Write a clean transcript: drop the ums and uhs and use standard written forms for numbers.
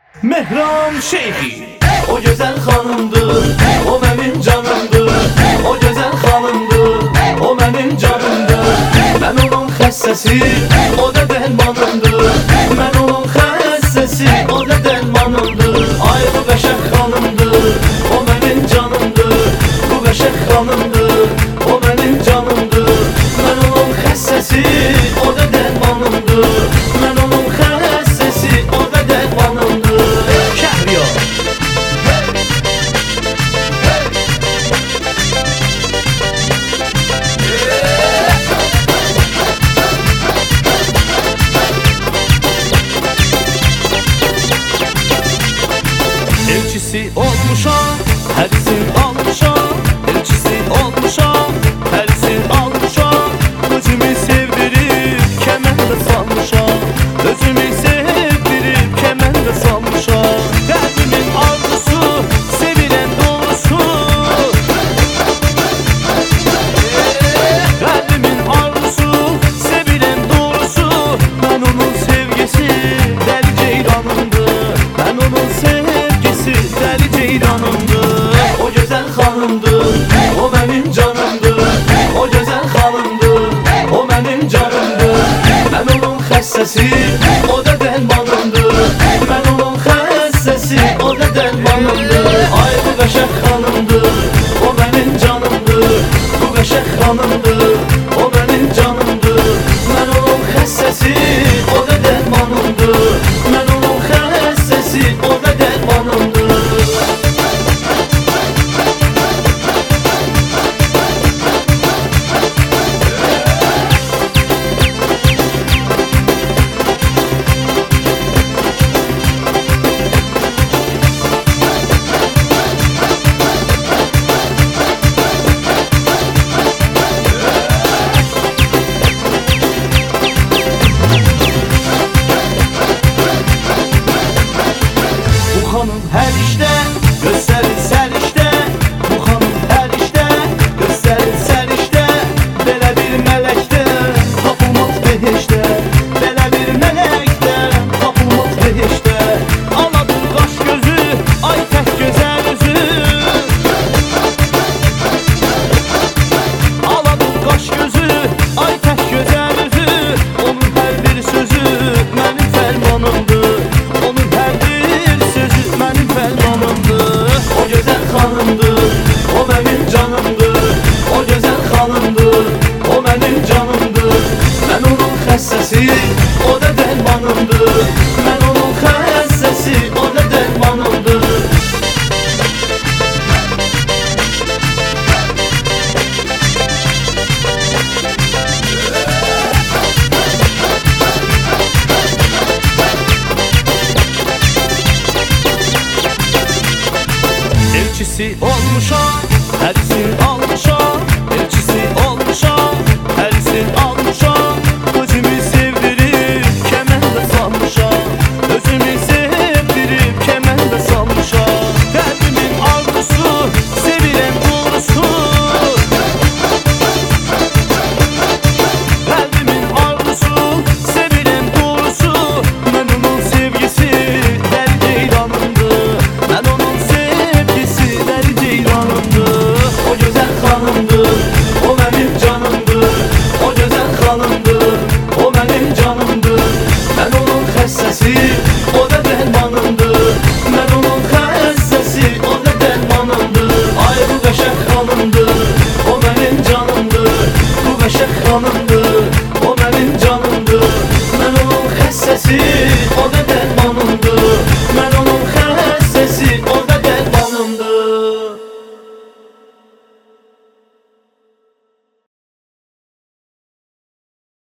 Mehram Şeyhi o güzel hanımdır, o benim canımdır. O güzel hanımdır, o benim canımdır. Ben onun xəstəsi, o da dərmanımdır. Ben onun xəstəsi, o da dərmanımdır. Ay bu qəşəng xanımdır, o benim canımdır. Bu qəşəng xanımdır, o benim canımdır. Ben onun xəstəsi, o da dərmanımdır. Ben onun xəstəsi, o da dərmanımdır. Şəhriyor elçisi olmuşam, hərisin almışam. Elçisi olmuşam, hərisin almışam. Özümü sevdirib, kəməndə salmışam. Özümü sevdirib, kəməndə salmışam. Qəlbimin arzusu, sevilən doğrusu. Qəlbimin arzusu, sevilən doğrusu. Mən onun sevgisi, dəli ceyranımdır. Mən onun sevgisi, dəli ceyranımdır. O güzel hanımdır, o benim canımdır. O güzel hanımdır, o benim canımdır. Ben onun xəstəsi, o da dərmanımdır. Ben onun xəstəsi, o da dərmanımdır. Ay bu qəşəng xanımdır, o benim canımdır. Bu qəşəng xanımdır, o benim canımdır. Ben onun xəstəsi, o da dərmanımdır. Ben onun xəstəsi, o da dərmanımdır. Bu hanım her işte gösterir sərişdə. Bu hanım her işte gösterir sərişdə. Belə bir mələkdə tapılmaz behişdə. Belə bir mələkdə tapılmaz behişdə. Aladır qaş gözü, ay tək gözəl üzü. Aladır qaş gözü, ay tək gözəl üzü. Onun hər bir sözü mənim fərmanımdır. Onun hər bir sözü mənim fərmanımdır. O güzel hanımdır, o benim canımdır. O güzel hanımdır, o benim canımdır. Ben onun xəstəsi, o da dərmanımdır. Ben onun xəstəsi, o da dərmanımdır. Elçisi olmuşam, hərisin almışam. Elçisi olmuşam, hərisin almışam. Özümü sevdirib, kəməndə salmışam. Özümü sevdirib, kəməndə salmışam. Qəlbimin arzusu, sevilən doğrusu. Qəlbimin arzusu, sevilən doğrusu. Mən onun sevgisi, dəli ceyranımdır. Mən onun sevgisi, dəli ceyranımdır. O güzel hanımdır, o benim canımdır. O güzel hanımdır, o benim canımdır. Ben onun xəstəsi, o da dərmanımdır. Ben onun xəstəsi, o da dərmanımdır. Ay bu qəşəng xanımdır, o benim canımdır. Bu qəşəng xanımdır, o benim canımdır. Ben onun xəstəsi, o da dərmanımdır.